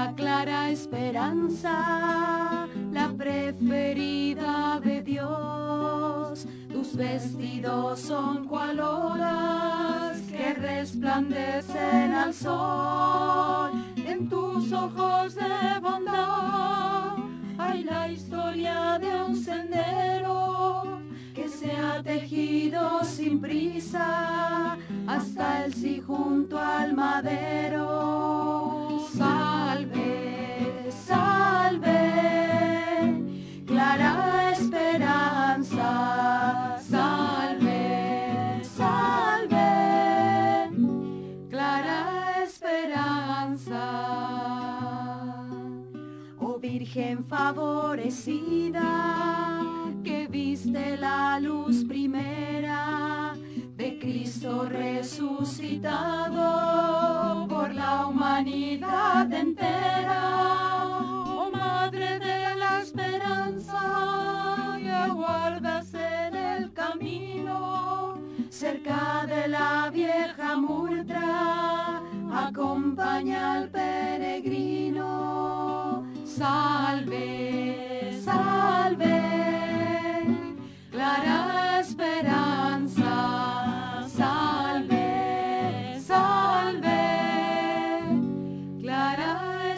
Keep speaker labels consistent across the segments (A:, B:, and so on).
A: la clara esperanza, la preferida de Dios. Tus vestidos son cual olas que resplandecen al sol. En tus ojos de bondad hay la historia de un sendero que se ha tejido sin prisa hasta el sí junto al madero. Salve, salve, clara esperanza. Salve, salve, clara esperanza. Oh Virgen favorecida, que viste la luz primera de Cristo resucitado por la humanidad entera. Oh Madre de la esperanza, que aguardas en el camino, cerca de la vieja murtra, acompaña al peregrino. Salve, salve, clara esperanza. Salve, salve, clara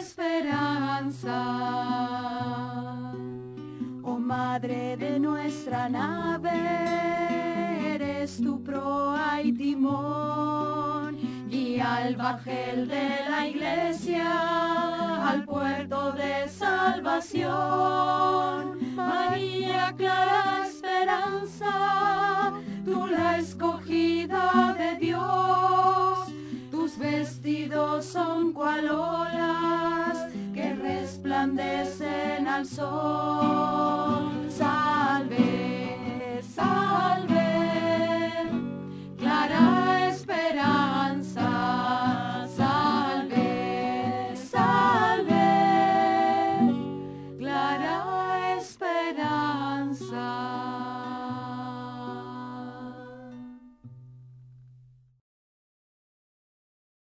A: esperanza. Oh Madre de nuestra nave, eres tu proa y timón, guía al bajel de la iglesia al puerto de salvación. María, clara esperanza, tú la escogida de Dios. Tus vestidos son cual olas que resplandecen al sol.